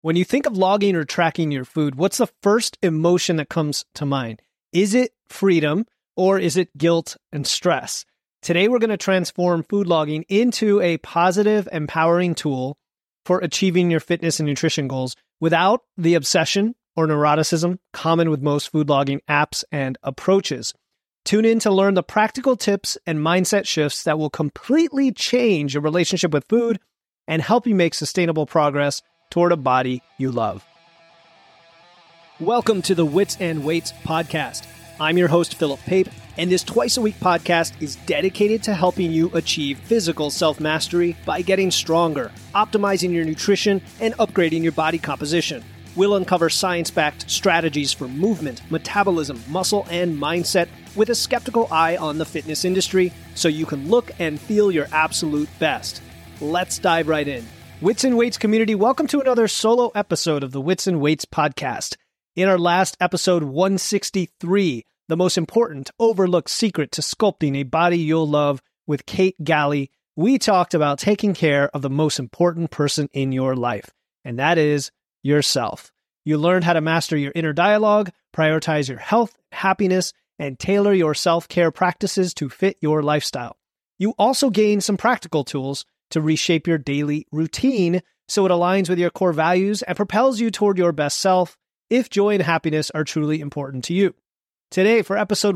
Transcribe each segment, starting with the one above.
When you think of logging or tracking your food, what's the first emotion that comes to mind? Is it freedom or is it guilt and stress? Today, we're going to transform food logging into a positive, empowering tool for achieving your fitness and nutrition goals without the obsession or neuroticism common with most food logging apps and approaches. Tune in to learn the practical tips and mindset shifts that will completely change your relationship with food and help you make sustainable progress toward a body you love. Welcome to the Wits and Weights podcast. I'm your host, Philip Pape, and this twice-a-week podcast is dedicated to helping you achieve physical self-mastery by getting stronger, optimizing your nutrition, and upgrading your body composition. We'll uncover science-backed strategies for movement, metabolism, muscle, and mindset with a skeptical eye on the fitness industry so you can look and feel your absolute best. Let's dive right in. Wits and Weights community, welcome to another solo episode of the Wits and Weights podcast. In our last episode 163, the most important overlooked secret to sculpting a body you'll love with Kate Galley, we talked about taking care of the most important person in your life, and that is yourself. You learned how to master your inner dialogue, prioritize your health, happiness, and tailor your self-care practices to fit your lifestyle. You also gained some practical tools to reshape your daily routine so it aligns with your core values and propels you toward your best self if joy and happiness are truly important to you. Today, for episode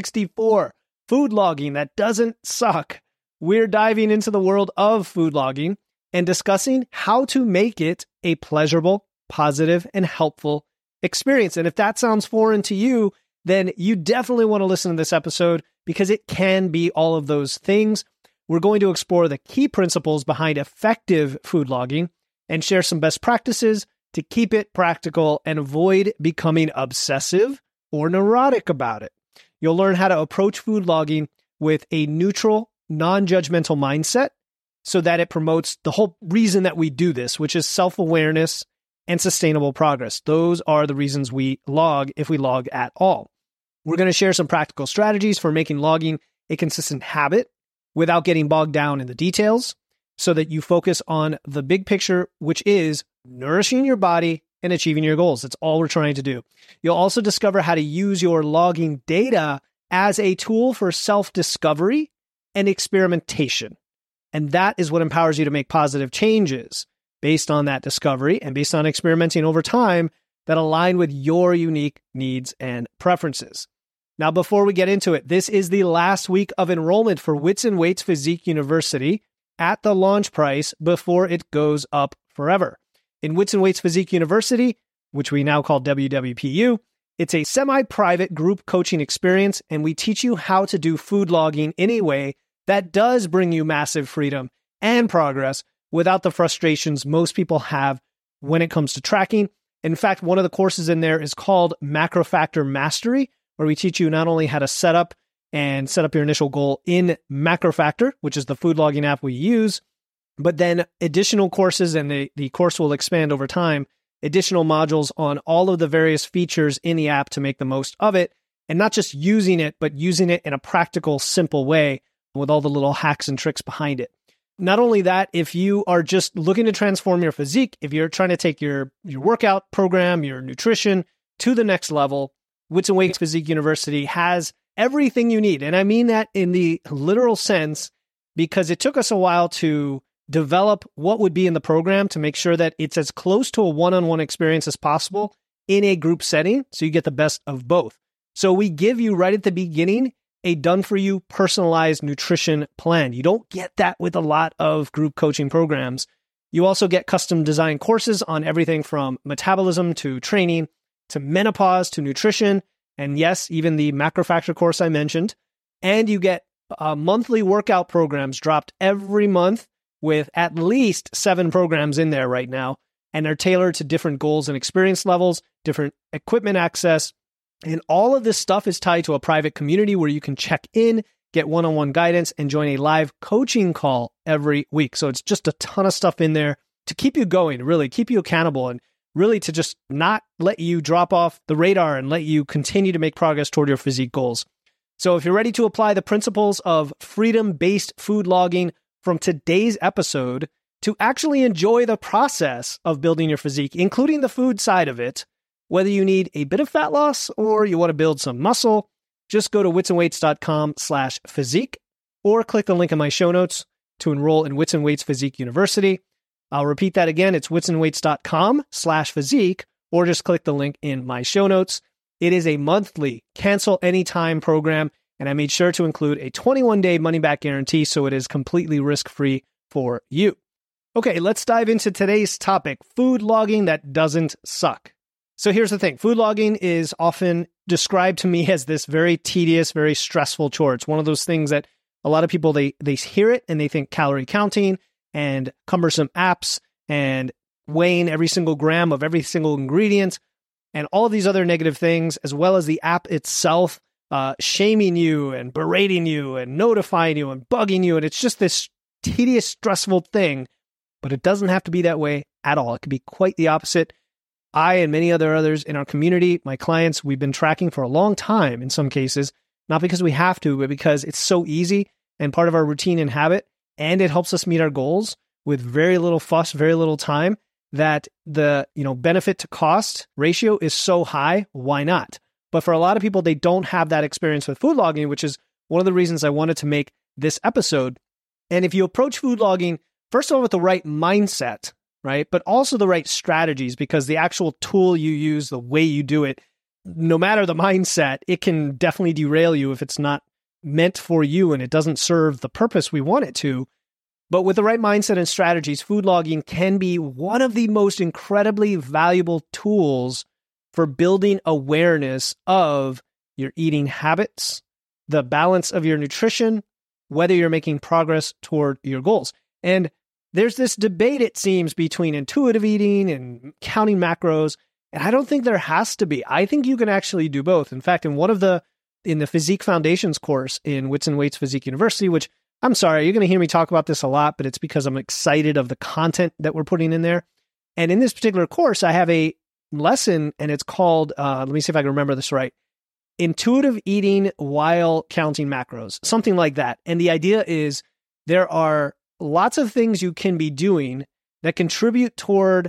164, Food Logging That Doesn't Suck, we're diving into the world of food logging and discussing how to make it a pleasurable, positive, and helpful experience. And if that sounds foreign to you, then you definitely want to listen to this episode because it can be all of those things. We're going to explore the key principles behind effective food logging and share some best practices to keep it practical and avoid becoming obsessive or neurotic about it. You'll learn how to approach food logging with a neutral, non-judgmental mindset so that it promotes the whole reason that we do this, which is self-awareness and sustainable progress. Those are the reasons we log, if we log at all. We're going to share some practical strategies for making logging a consistent habit without getting bogged down in the details so that you focus on the big picture, which is nourishing your body and achieving your goals. That's all we're trying to do. You'll also discover how to use your logging data as a tool for self-discovery and experimentation. And that is what empowers you to make positive changes based on that discovery and based on experimenting over time that align with your unique needs and preferences. Now, before we get into it, this is the last week of enrollment for Wits and Weights Physique University at the launch price before it goes up forever. In Wits and Weights Physique University, which we now call WWPU, it's a semi-private group coaching experience, and we teach you how to do food logging in a way that does bring you massive freedom and progress without the frustrations most people have when it comes to tracking. In fact, one of the courses in there is called Macro Factor Mastery, where we teach you not only how to set up your initial goal in MacroFactor, which is the food logging app we use, but then additional courses, and the course will expand over time, additional modules on all of the various features in the app to make the most of it, and not just using it, but using it in a practical, simple way with all the little hacks and tricks behind it. Not only that, if you are just looking to transform your physique, if you're trying to take your workout program, your nutrition to the next level, Wits and Weights Physique University has everything you need. And I mean that in the literal sense, because it took us a while to develop what would be in the program to make sure that it's as close to a one-on-one experience as possible in a group setting, so you get the best of both. So we give you right at the beginning a done-for-you personalized nutrition plan. You don't get that with a lot of group coaching programs. You also get custom design courses on everything from metabolism to training to menopause to nutrition, and yes, even the MacroFactor course I mentioned. And you get monthly workout programs dropped every month with at least 7 programs in there right now, and they're tailored to different goals and experience levels, different equipment access, and all of this stuff is tied to a private community where you can check in, get one-on-one guidance, and join a live coaching call every week. So it's just a ton of stuff in there to keep you going, really keep you accountable, and really to just not let you drop off the radar and let you continue to make progress toward your physique goals. So if you're ready to apply the principles of freedom-based food logging from today's episode, to actually enjoy the process of building your physique, including the food side of it. Whether you need a bit of fat loss or you want to build some muscle, just go to witsandweights.com/physique or click the link in my show notes to enroll in Wits and Weights Physique University. I'll repeat that again. It's witsandweights.com/physique or just click the link in my show notes. It is a monthly cancel anytime program, and I made sure to include a 21-day money-back guarantee, so it is completely risk-free for you. Okay, let's dive into today's topic, food logging that doesn't suck. So here's the thing. Food logging is often described to me as this very tedious, very stressful chore. It's one of those things that a lot of people, they hear it and they think calorie counting and cumbersome apps and weighing every single gram of every single ingredient and all of these other negative things, as well as the app itself shaming you and berating you and notifying you and bugging you. And it's just this tedious, stressful thing, but it doesn't have to be that way at all. It could be quite the opposite. I and many others in our community, my clients, we've been tracking for a long time in some cases, not because we have to, but because it's so easy and part of our routine and habit, and it helps us meet our goals with very little fuss, very little time, that the benefit to cost ratio is so high. Why not? But for a lot of people, they don't have that experience with food logging, which is one of the reasons I wanted to make this episode. And if you approach food logging, first of all, with the right mindset, right? But also the right strategies, because the actual tool you use, the way you do it, no matter the mindset, it can definitely derail you if it's not meant for you and it doesn't serve the purpose we want it to. But with the right mindset and strategies, food logging can be one of the most incredibly valuable tools for building awareness of your eating habits, the balance of your nutrition, whether you're making progress toward your goals. And there's this debate, it seems, between intuitive eating and counting macros, and I don't think there has to be. I think you can actually do both. In fact, in the Physique Foundations course in Wits and Weights Physique University, which I'm sorry, you're going to hear me talk about this a lot, but it's because I'm excited of the content that we're putting in there. And in this particular course, I have a lesson, and it's called, let me see if I can remember this right, Intuitive Eating While Counting Macros, something like that. And the idea is there are lots of things you can be doing that contribute toward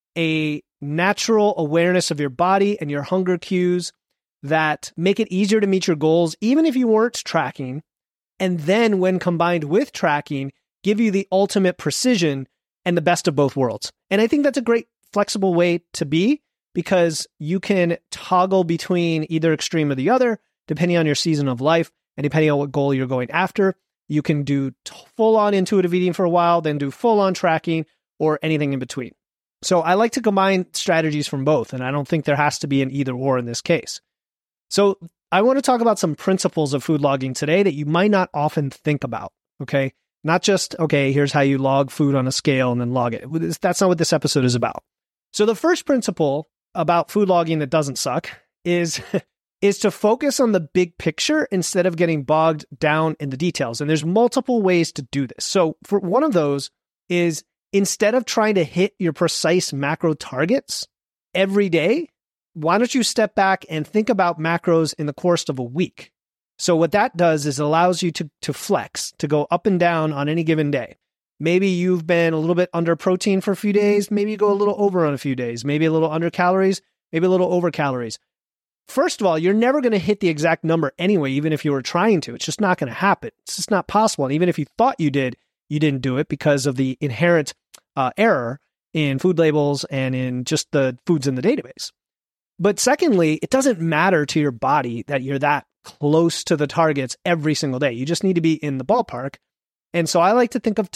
a natural awareness of your body and your hunger cues that make it easier to meet your goals, even if you weren't tracking. And then when combined with tracking, give you the ultimate precision and the best of both worlds. And I think that's a great flexible way to be, because you can toggle between either extreme or the other, depending on your season of life and depending on what goal you're going after. You can do full-on intuitive eating for a while, then do full-on tracking, or anything in between. So I like to combine strategies from both, and I don't think there has to be an either or in this case. So I want to talk about some principles of food logging today that you might not often think about, okay? Not just, okay, here's how you log food on a scale and then log it. That's not what this episode is about. So the first principle about food logging that doesn't suck is to focus on the big picture instead of getting bogged down in the details. And there's multiple ways to do this. So for one of those is, instead of trying to hit your precise macro targets every day, why don't you step back and think about macros in the course of a week? So what that does is it allows you to flex, to go up and down on any given day. Maybe you've been a little bit under protein for a few days. Maybe you go a little over on a few days. Maybe a little under calories, maybe a little over calories. First of all, you're never going to hit the exact number anyway, even if you were trying to. It's just not going to happen. It's just not possible. And even if you thought you did, you didn't do it because of the inherent error in food labels and in just the foods in the database. But secondly, it doesn't matter to your body that you're that close to the targets every single day. You just need to be in the ballpark. And so I like to think of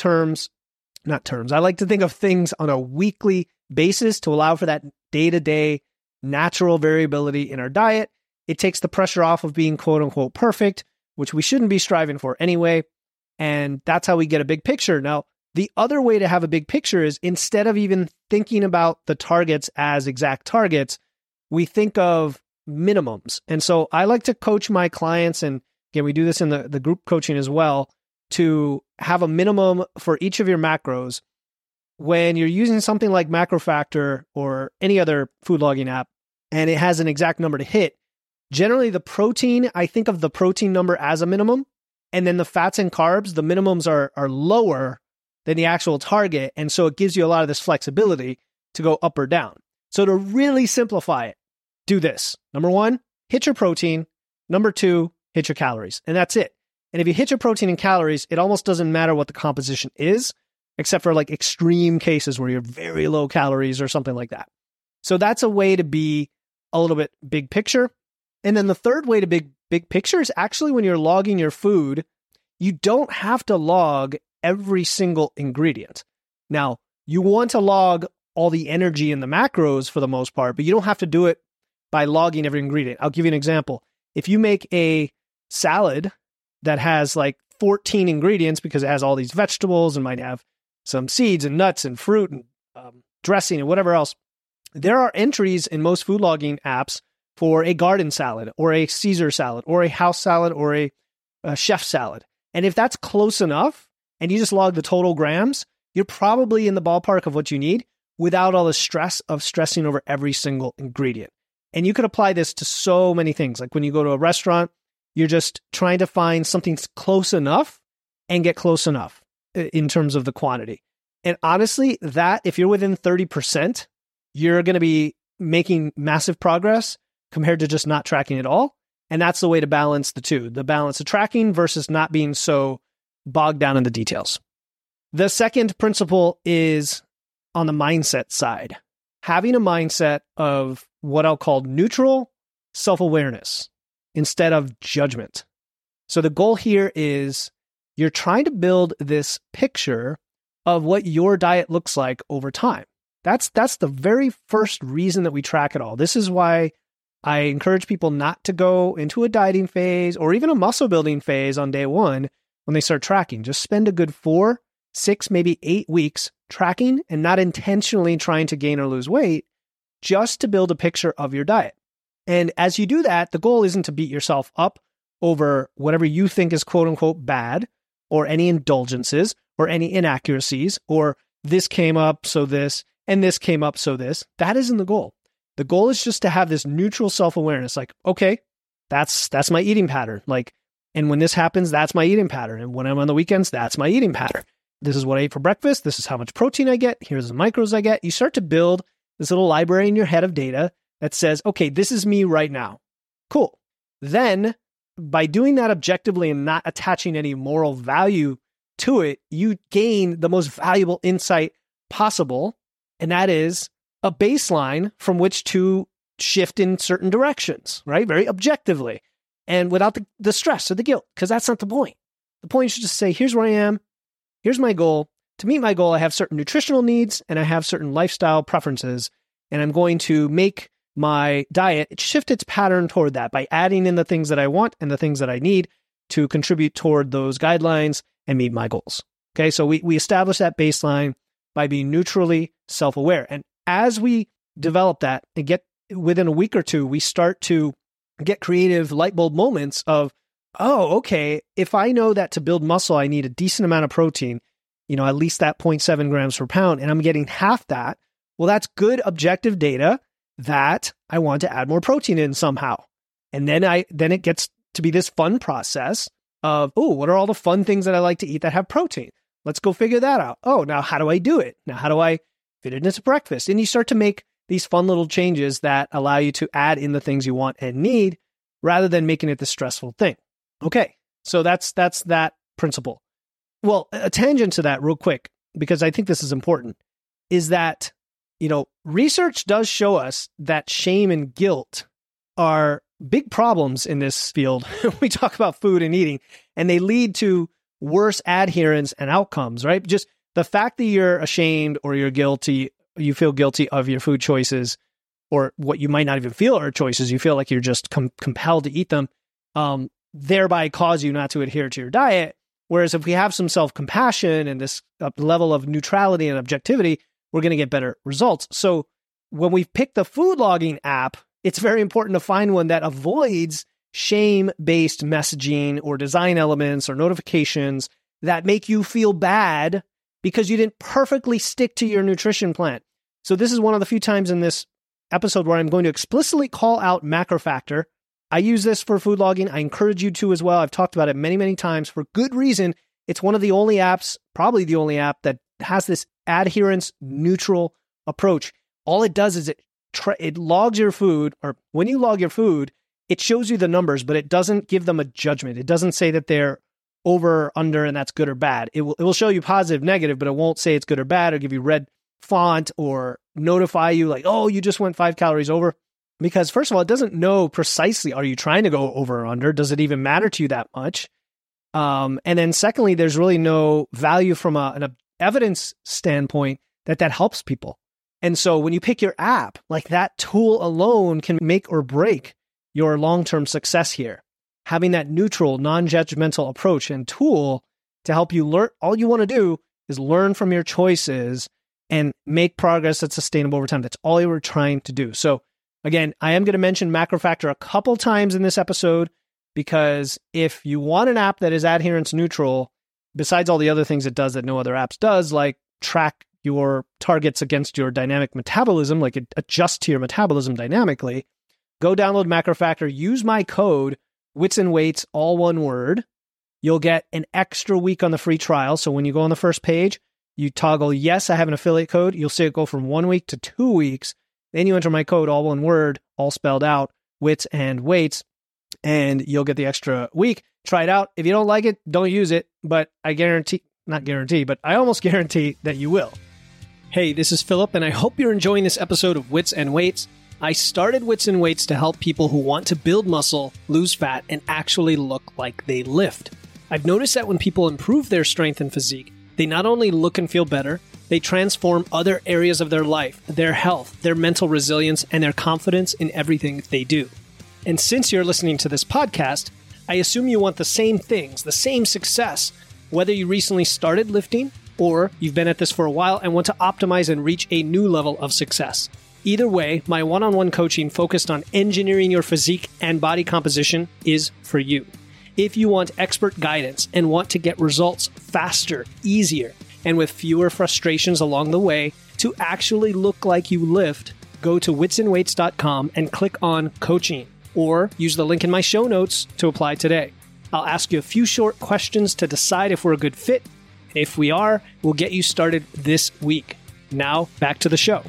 I like to think of things on a weekly basis to allow for that day-to-day natural variability in our diet. It takes the pressure off of being quote unquote perfect, which we shouldn't be striving for anyway. And that's how we get a big picture. Now, the other way to have a big picture is, instead of even thinking about the targets as exact targets, we think of minimums. And so I like to coach my clients, and again, we do this in the group coaching as well, to have a minimum for each of your macros. When you're using something like MacroFactor or any other food logging app, and it has an exact number to hit, generally the protein, I think of the protein number as a minimum, and then the fats and carbs, the minimums are lower than the actual target. And so it gives you a lot of this flexibility to go up or down. So to really simplify it, do this. Number 1, hit your protein. Number 2, hit your calories. And that's it. And if you hit your protein and calories, it almost doesn't matter what the composition is, except for like extreme cases where you're very low calories or something like that. So that's a way to be a little bit big picture. And then the third way to big picture is actually when you're logging your food, you don't have to log every single ingredient. Now, you want to log all the energy in the macros for the most part, but you don't have to do it by logging every ingredient. I'll give you an example. If you make a salad that has like 14 ingredients because it has all these vegetables and might have some seeds and nuts and fruit and dressing and whatever else, there are entries in most food logging apps for a garden salad or a Caesar salad or a house salad or a chef salad. And if that's close enough and you just log the total grams, you're probably in the ballpark of what you need without all the stress of stressing over every single ingredient. And you could apply this to so many things. Like when you go to a restaurant, you're just trying to find something close enough and get close enough in terms of the quantity. And honestly, that if you're within 30%, you're going to be making massive progress compared to just not tracking at all. And that's the way to balance the two, the balance of tracking versus not being so bogged down in the details. The second principle is on the mindset side, having a mindset of what I'll call neutral self-awareness instead of judgment. So the goal here is you're trying to build this picture of what your diet looks like over time. That's the very first reason that we track it all. This is why I encourage people not to go into a dieting phase or even a muscle building phase on day one when they start tracking. Just spend a good 4, 6, maybe 8 weeks tracking and not intentionally trying to gain or lose weight, just to build a picture of your diet. And as you do that, the goal isn't to beat yourself up over whatever you think is quote unquote bad or any indulgences or any inaccuracies or this came up, so this, and this came up, so this. That isn't the goal. The goal is just to have this neutral self-awareness. Like, okay, that's my eating pattern. Like, and when this happens, that's my eating pattern. And when I'm on the weekends, that's my eating pattern. This is what I ate for breakfast. This is how much protein I get. Here's the macros I get. You start to build this little library in your head of data that says, okay, this is me right now. Cool. Then by doing that objectively and not attaching any moral value to it, you gain the most valuable insight possible. And that is a baseline from which to shift in certain directions, right? Very objectively and without the stress or the guilt, because that's not the point. The point is just say, here's where I am. Here's my goal. To meet my goal, I have certain nutritional needs and I have certain lifestyle preferences, and I'm going to make my diet shift its pattern toward that by adding in the things that I want and the things that I need to contribute toward those guidelines and meet my goals. Okay, so we establish that baseline by being neutrally self-aware. And as we develop that and get within a week or two, we start to get creative light bulb moments of, oh, okay, if I know that to build muscle, I need a decent amount of protein, at least that 0.7 grams per pound, and I'm getting half that, well, that's good objective data that I want to add more protein in somehow. And then it gets to be this fun process of, oh, what are all the fun things that I like to eat that have protein? Let's go figure that out. Oh, now how do I do it? Now how do I fit it into breakfast? And you start to make these fun little changes that allow you to add in the things you want and need rather than making it the stressful thing. Okay, so that's that principle. Well, a tangent to that real quick, because I think this is important, is that, research does show us that shame and guilt are big problems in this field. We talk about food and eating, and they lead to worse adherence and outcomes, right? Just the fact that you're ashamed or you're guilty, you feel guilty of your food choices, or what you might not even feel are choices, you feel like you're just compelled to eat them, thereby cause you not to adhere to your diet. Whereas if we have some self-compassion and this level of neutrality and objectivity, we're going to get better results. So when we pick the food logging app, it's very important to find one that avoids shame-based messaging or design elements or notifications that make you feel bad because you didn't perfectly stick to your nutrition plan. So this is one of the few times in this episode where I'm going to explicitly call out MacroFactor. I use this for food logging. I encourage you to as well. I've talked about it many, many times for good reason. It's one of the only apps, probably the only app, that has this adherence neutral approach. All it does is it logs your food, or when you log your food, it shows you the numbers, but it doesn't give them a judgment. It doesn't say that they're over or under and that's good or bad. It will show you positive, negative, but it won't say it's good or bad or give you red font or notify you like, oh, you just went 5 calories over. Because first of all, it doesn't know precisely, are you trying to go over or under? Does it even matter to you that much? And then secondly, there's really no value from an evidence standpoint that helps people. And so when you pick your app, like that tool alone can make or break your long-term success here. Having that neutral, non-judgmental approach and tool to help you learn, all you want to do is learn from your choices and make progress that's sustainable over time. That's all you were trying to do. So again, I am going to mention MacroFactor a couple times in this episode, because if you want an app that is adherence neutral, besides all the other things it does that no other apps does, like track your targets against your dynamic metabolism, like it adjusts to your metabolism dynamically, go download MacroFactor, use my code, Wits and Weights, all one word. You'll get an extra week on the free trial. So when you go on the first page, you toggle, yes, I have an affiliate code. You'll see it go from 1 week to 2 weeks. Then you enter my code, all one word, all spelled out, Wits and Weights, and you'll get the extra week. Try it out. If you don't like it, don't use it. But I almost guarantee that you will. Hey, this is Philip, and I hope you're enjoying this episode of Wits and Weights. I started Wits and Weights to help people who want to build muscle, lose fat, and actually look like they lift. I've noticed that when people improve their strength and physique, they not only look and feel better, they transform other areas of their life, their health, their mental resilience, and their confidence in everything they do. And since you're listening to this podcast, I assume you want the same things, the same success, whether you recently started lifting or you've been at this for a while and want to optimize and reach a new level of success. Either way, my one-on-one coaching focused on engineering your physique and body composition is for you. If you want expert guidance and want to get results faster, easier, and with fewer frustrations along the way to actually look like you lift, go to witsandweights.com and click on coaching, or use the link in my show notes to apply today. I'll ask you a few short questions to decide if we're a good fit. If we are, we'll get you started this week. Now, back to the show.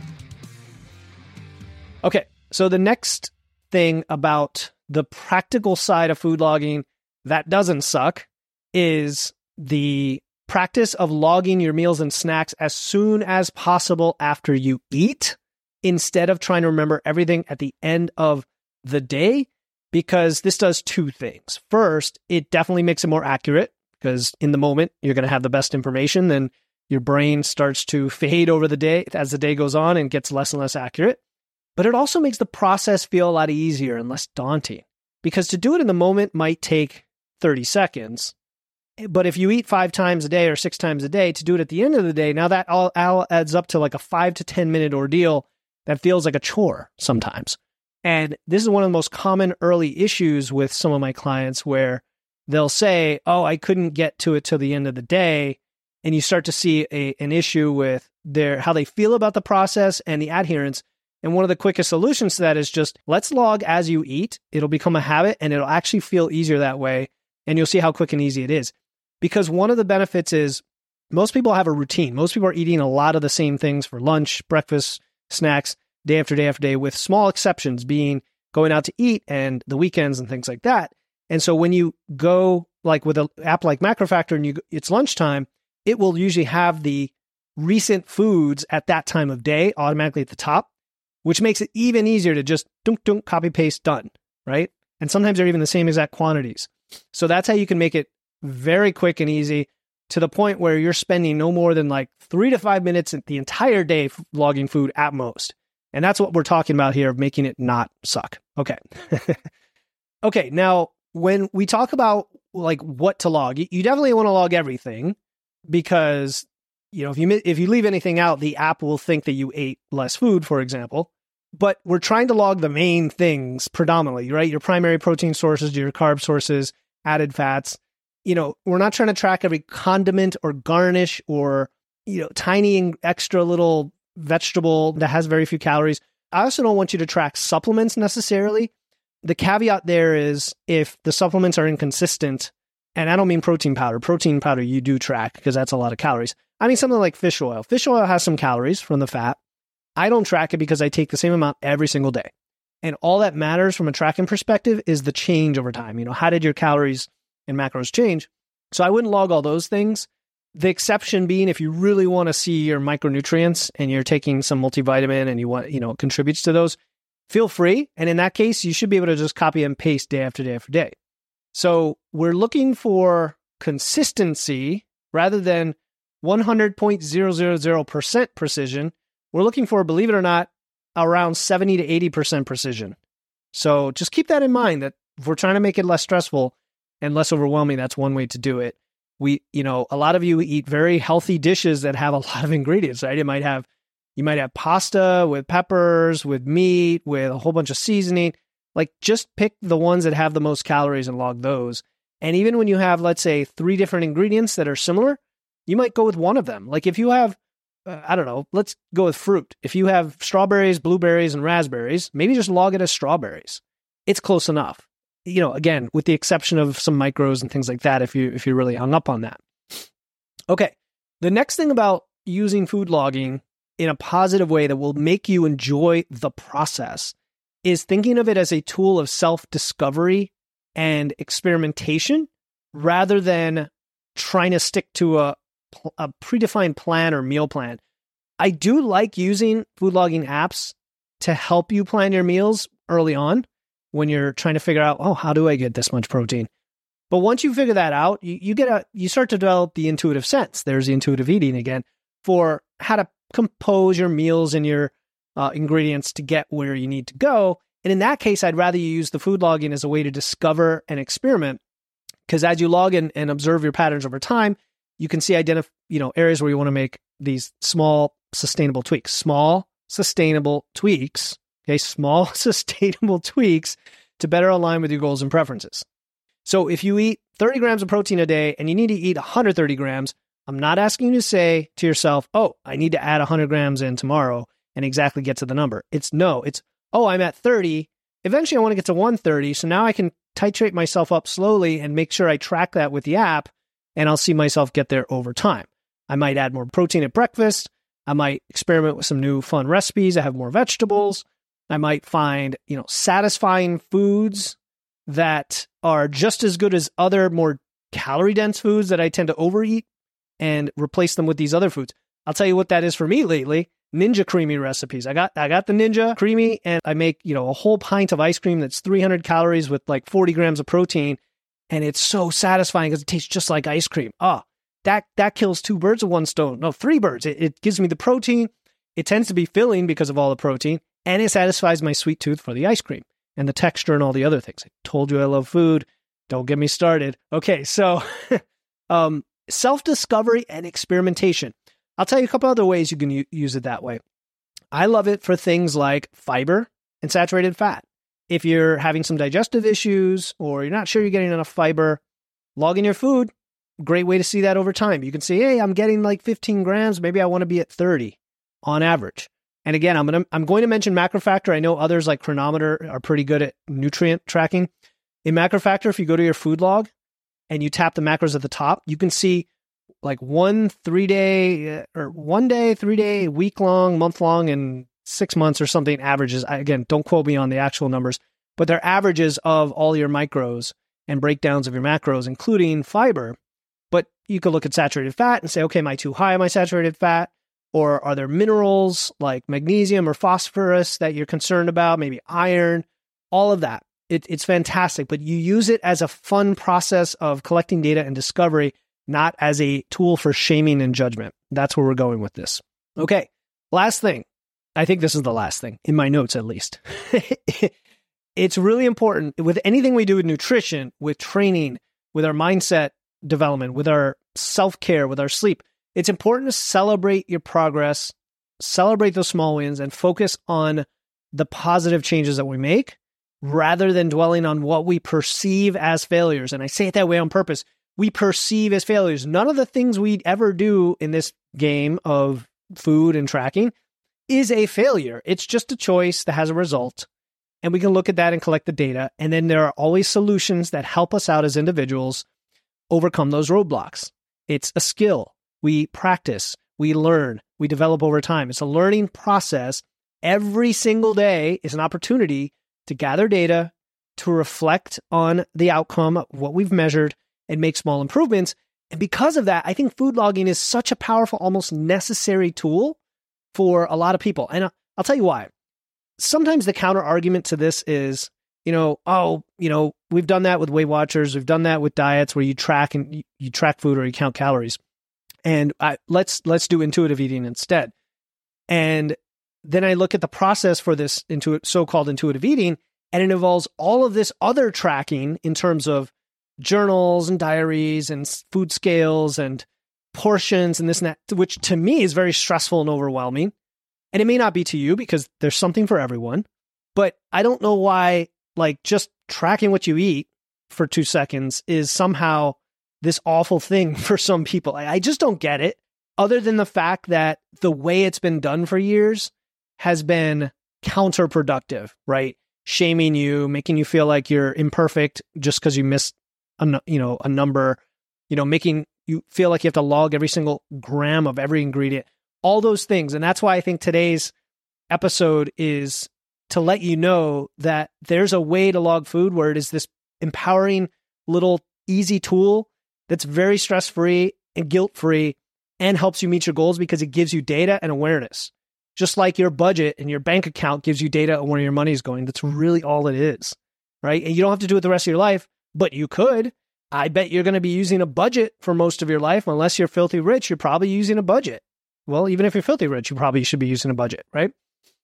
Okay, so the next thing about the practical side of food logging that doesn't suck is the practice of logging your meals and snacks as soon as possible after you eat, instead of trying to remember everything at the end of the day, because this does two things. First, it definitely makes it more accurate, because in the moment, you're going to have the best information. Then your brain starts to fade over the day as the day goes on and gets less and less accurate. But it also makes the process feel a lot easier and less daunting, because to do it in the moment might take 30 seconds. But if you eat 5 times a day or 6 times a day, to do it at the end of the day, now that all adds up to like a 5 to 10 minute ordeal that feels like a chore sometimes. And this is one of the most common early issues with some of my clients, where they'll say, oh, I couldn't get to it till the end of the day. And you start to see an issue with how they feel about the process and the adherence. And one of the quickest solutions to that is just, let's log as you eat. It'll become a habit and it'll actually feel easier that way. And you'll see how quick and easy it is. Because one of the benefits is most people have a routine. Most people are eating a lot of the same things for lunch, breakfast, snacks, day after day after day, with small exceptions being going out to eat and the weekends and things like that. And so when you go like with an app like MacroFactor and it's lunchtime, it will usually have the recent foods at that time of day automatically at the top, which makes it even easier to just dunk, copy, paste, done, right? And sometimes they're even the same exact quantities. So that's how you can make it very quick and easy, to the point where you're spending no more than like 3 to 5 minutes the entire day logging food at most. And that's what we're talking about here, of making it not suck. Okay. Okay. Now, when we talk about like what to log, you definitely want to log everything, because, you know, if you leave anything out, the app will think that you ate less food, for example. But we're trying to log the main things predominantly, right? Your primary protein sources, your carb sources, added fats. You know, we're not trying to track every condiment or garnish or, you know, tiny extra little vegetable that has very few calories. I also don't want you to track supplements necessarily. The caveat there is, if the supplements are inconsistent, and I don't mean protein powder. Protein powder you do track because that's a lot of calories. I mean something like fish oil. Fish oil has some calories from the fat. I don't track it because I take the same amount every single day. And all that matters from a tracking perspective is the change over time. How did your calories and macros change? So I wouldn't log all those things. The exception being if you really want to see your micronutrients and you're taking some multivitamin and you want, it contributes to those, feel free. And in that case, you should be able to just copy and paste day after day after day. So we're looking for consistency rather than 100.000% precision. We're looking for, believe it or not, around 70 to 80% precision. So just keep that in mind that if we're trying to make it less stressful and less overwhelming, that's one way to do it. A lot of you eat very healthy dishes that have a lot of ingredients, right? You might have pasta with peppers, with meat, with a whole bunch of seasoning. Like just pick the ones that have the most calories and log those. And even when you have, let's say, 3 different ingredients that are similar, you might go with one of them. Like if you have, let's go with fruit. If you have strawberries, blueberries, and raspberries, maybe just log it as strawberries. It's close enough. Again, with the exception of some micros and things like that, if you're really hung up on that. Okay. The next thing about using food logging in a positive way that will make you enjoy the process is thinking of it as a tool of self-discovery and experimentation rather than trying to stick to a predefined plan or meal plan. I do like using food logging apps to help you plan your meals early on when you're trying to figure out, how do I get this much protein? But once you figure that out, you start to develop the intuitive sense. There's the intuitive eating again for how to compose your meals and your ingredients to get where you need to go. And in that case, I'd rather you use the food logging as a way to discover and experiment, because as you log in and observe your patterns over time, you can see areas where you want to make these small sustainable tweaks. Small sustainable tweaks to better align with your goals and preferences. So if you eat 30 grams of protein a day and you need to eat 130 grams, I'm not asking you to say to yourself, I need to add 100 grams in tomorrow and exactly get to the number. It's I'm at 30. Eventually I want to get to 130. So now I can titrate myself up slowly and make sure I track that with the app, and I'll see myself get there over time. I might add more protein at breakfast. I might experiment with some new fun recipes. I have more vegetables. I might find, satisfying foods that are just as good as other more calorie-dense foods that I tend to overeat and replace them with these other foods. I'll tell you what that is for me lately. Ninja Creami recipes. I got the Ninja Creami, and I make, a whole pint of ice cream that's 300 calories with like 40 grams of protein. And it's so satisfying because it tastes just like ice cream. That kills 2 birds with one stone. No, 3 birds. It gives me the protein. It tends to be filling because of all the protein, and it satisfies my sweet tooth for the ice cream and the texture and all the other things. I told you I love food. Don't get me started. Okay, so self-discovery and experimentation. I'll tell you a couple other ways you can use it that way. I love it for things like fiber and saturated fat. If you're having some digestive issues or you're not sure you're getting enough fiber, log in your food. Great way to see that over time. You can say, hey, I'm getting like 15 grams. Maybe I want to be at 30 on average. And again, I'm going to mention MacroFactor. I know others like Chronometer are pretty good at nutrient tracking. In MacroFactor, if you go to your food log and you tap the macros at the top, you can see like 1 3-day, 3-day, week-long, month-long, and 6 months or something averages. Again, don't quote me on the actual numbers, but they're averages of all your micros and breakdowns of your macros, including fiber. But you could look at saturated fat and say, okay, am I too high on my saturated fat? Or are there minerals like magnesium or phosphorus that you're concerned about? Maybe iron, all of that. It's fantastic, but you use it as a fun process of collecting data and discovery, not as a tool for shaming and judgment. That's where we're going with this. Okay, last thing. I think this is the last thing, in my notes at least. It's really important with anything we do with nutrition, with training, with our mindset development, with our self-care, with our sleep. It's important to celebrate your progress, celebrate those small wins, and focus on the positive changes that we make rather than dwelling on what we perceive as failures. And I say it that way on purpose. We perceive as failures. None of the things we ever do in this game of food and tracking is a failure. It's just a choice that has a result. And we can look at that and collect the data. And then there are always solutions that help us out as individuals overcome those roadblocks. It's a skill. We practice, we learn, we develop over time. It's a learning process. Every single day is an opportunity to gather data, to reflect on the outcome of what we've measured, and make small improvements. And because of that, I think food logging is such a powerful, almost necessary tool for a lot of people. And I'll tell you why. Sometimes the counter argument to this is, we've done that with Weight Watchers. We've done that with diets where you track and you track food or you count calories. And let's do intuitive eating instead. And then I look at the process for this so-called intuitive eating, and it involves all of this other tracking in terms of journals and diaries and food scales and portions and this and that, which to me is very stressful and overwhelming. And it may not be to you because there's something for everyone. But I don't know why, just tracking what you eat for 2 seconds is somehow this awful thing for some people. I just don't get it, other than the fact that the way it's been done for years has been counterproductive, right? Shaming you, making you feel like you're imperfect just because you missed a number, making you feel like you have to log every single gram of every ingredient, all those things. And that's why I think today's episode is to let you know that there's a way to log food where it is this empowering little easy tool that's very stress-free and guilt-free and helps you meet your goals because it gives you data and awareness. Just like your budget and your bank account gives you data on where your money is going. That's really all it is, right? And you don't have to do it the rest of your life, but you could. I bet you're going to be using a budget for most of your life. Unless you're filthy rich, you're probably using a budget. Well, even if you're filthy rich, you probably should be using a budget, right?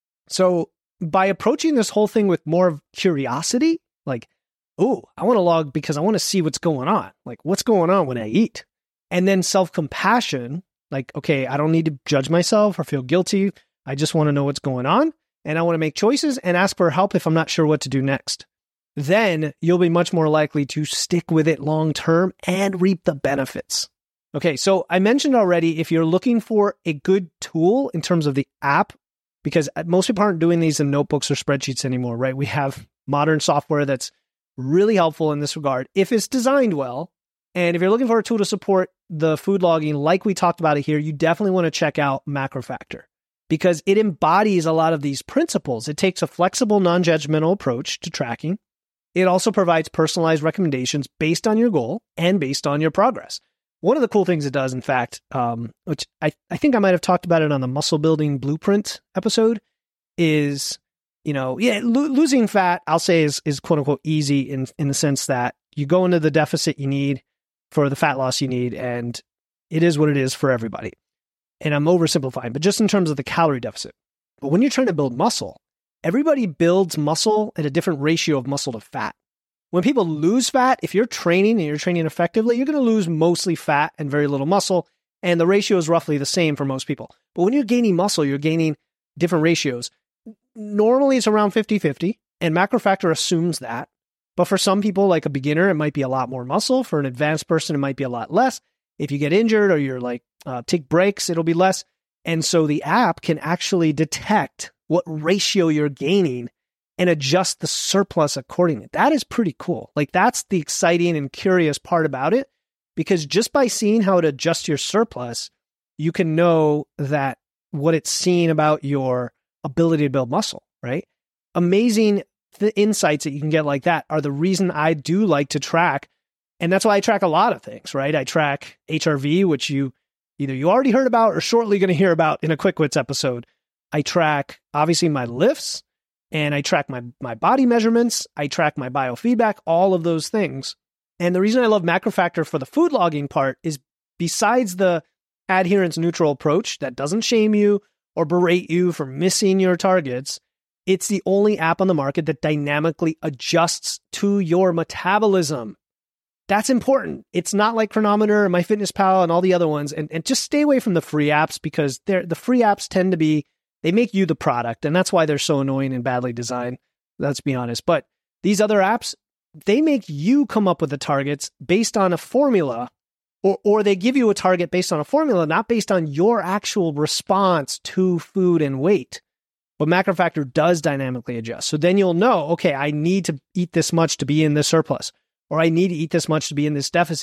So by approaching this whole thing with more of curiosity, I want to log because I want to see what's going on. What's going on when I eat? And then self-compassion, okay, I don't need to judge myself or feel guilty. I just want to know what's going on, and I want to make choices and ask for help if I'm not sure what to do next. Then you'll be much more likely to stick with it long-term and reap the benefits. Okay, so I mentioned already, if you're looking for a good tool in terms of the app, because most people aren't doing these in notebooks or spreadsheets anymore, right? We have modern software that's really helpful in this regard if it's designed well. And if you're looking for a tool to support the food logging like we talked about it here, you definitely want to check out MacroFactor because it embodies a lot of these principles. It takes a flexible, non-judgmental approach to tracking. It also provides personalized recommendations based on your goal and based on your progress. One of the cool things it does, in fact, which I think I might have talked about it on the muscle building blueprint episode, is, losing fat, I'll say is quote unquote easy in the sense that you go into the deficit you need for the fat loss you need, and it is what it is for everybody. And I'm oversimplifying, but just in terms of the calorie deficit. But when you're trying to build muscle, everybody builds muscle at a different ratio of muscle to fat. When people lose fat, if you're training and you're training effectively, you're going to lose mostly fat and very little muscle. And the ratio is roughly the same for most people. But when you're gaining muscle, you're gaining different ratios. Normally it's around 50-50, and MacroFactor assumes that. But for some people, like a beginner, it might be a lot more muscle. For an advanced person, it might be a lot less. If you get injured or you're take breaks, it'll be less. And so the app can actually detect what ratio you're gaining and adjust the surplus accordingly. That is pretty cool. That's the exciting and curious part about it, because just by seeing how it adjusts your surplus, you can know that what it's seeing about your ability to build muscle, right? Amazing insights that you can get like that are the reason I do like to track. And that's why I track a lot of things, right? I track HRV, which you already heard about or shortly going to hear about in a Quick Wits episode. I track, obviously, my lifts, and I track my body measurements. I track my biofeedback, all of those things. And the reason I love MacroFactor for the food logging part is besides the adherence neutral approach that doesn't shame you or berate you for missing your targets, it's the only app on the market that dynamically adjusts to your metabolism. That's important. It's not like Chronometer and MyFitnessPal and all the other ones. And just stay away from the free apps because the free apps tend to be, they make you the product. And that's why they're so annoying and badly designed. Let's be honest. But these other apps, they make you come up with the targets based on a formula, or they give you a target based on a formula, not based on your actual response to food and weight. But MacroFactor does dynamically adjust. So then you'll know, okay, I need to eat this much to be in this surplus, or I need to eat this much to be in this deficit.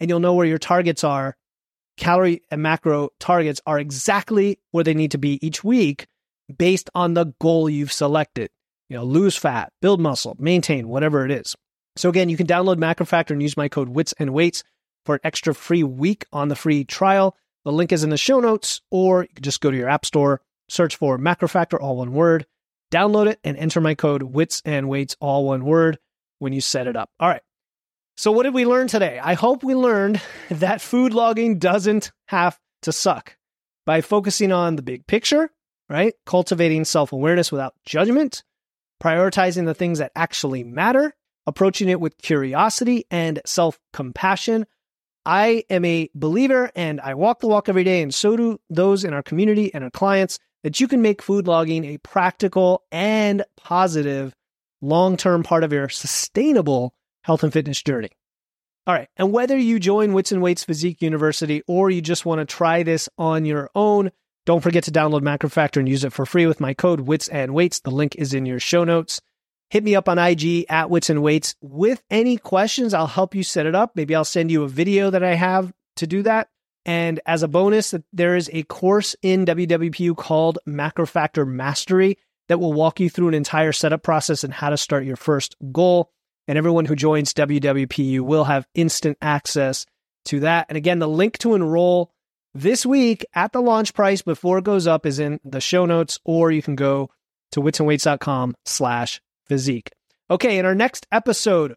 and you'll know where your targets are. Calorie and macro targets are exactly where they need to be each week based on the goal you've selected. Lose fat, build muscle, maintain, whatever it is. So again, you can download MacroFactor and use my code WITSandWeights for an extra free week on the free trial. The link is in the show notes, or you can just go to your app store, search for MacroFactor, all one word, download it, and enter my code WITSandWeights, all one word, when you set it up. All right. So what did we learn today? I hope we learned that food logging doesn't have to suck. By focusing on the big picture, right? Cultivating self-awareness without judgment, prioritizing the things that actually matter, approaching it with curiosity and self-compassion. I am a believer, and I walk the walk every day, and so do those in our community and our clients, that you can make food logging a practical and positive long-term part of your sustainable health and fitness journey. All right. And whether you join Wits and Weights Physique University or you just want to try this on your own, don't forget to download MacroFactor and use it for free with my code WITSandWeights. The link is in your show notes. Hit me up on IG at Wits and Weights with any questions. I'll help you set it up. Maybe I'll send you a video that I have to do that. And as a bonus, there is a course in WWPU called MacroFactor Mastery that will walk you through an entire setup process and how to start your first goal. And everyone who joins WWPU will have instant access to that. And again, the link to enroll this week at the launch price before it goes up is in the show notes, or you can go to witsandweights.com/physique. Okay, in our next episode,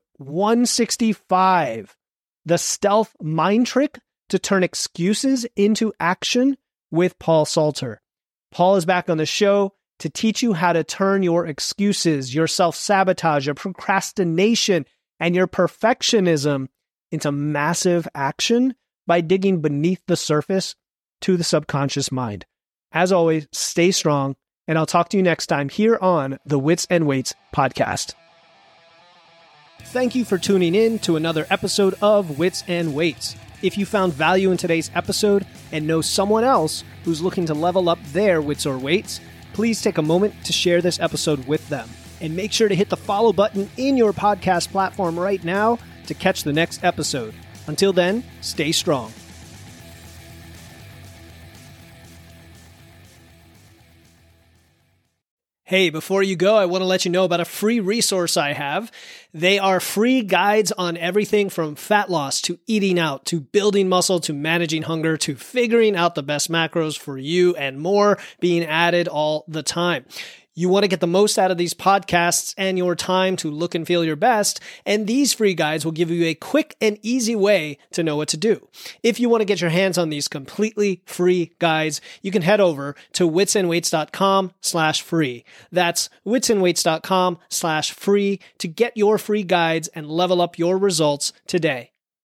165, the stealth mind trick to turn excuses into action with Paul Salter. Paul is back on the show to teach you how to turn your excuses, your self-sabotage, your procrastination, and your perfectionism into massive action by digging beneath the surface to the subconscious mind. As always, stay strong, and I'll talk to you next time here on the Wits and Weights podcast. Thank you for tuning in to another episode of Wits and Weights. If you found value in today's episode and know someone else who's looking to level up their wits or weights, please take a moment to share this episode with them. And make sure to hit the follow button in your podcast platform right now to catch the next episode. Until then, stay strong. Hey, before you go, I want to let you know about a free resource I have. They are free guides on everything from fat loss to eating out to building muscle to managing hunger to figuring out the best macros for you and more being added all the time. You want to get the most out of these podcasts and your time to look and feel your best, and these free guides will give you a quick and easy way to know what to do. If you want to get your hands on these completely free guides, you can head over to witsandweights.com/free. That's witsandweights.com/free to get your free guides and level up your results today.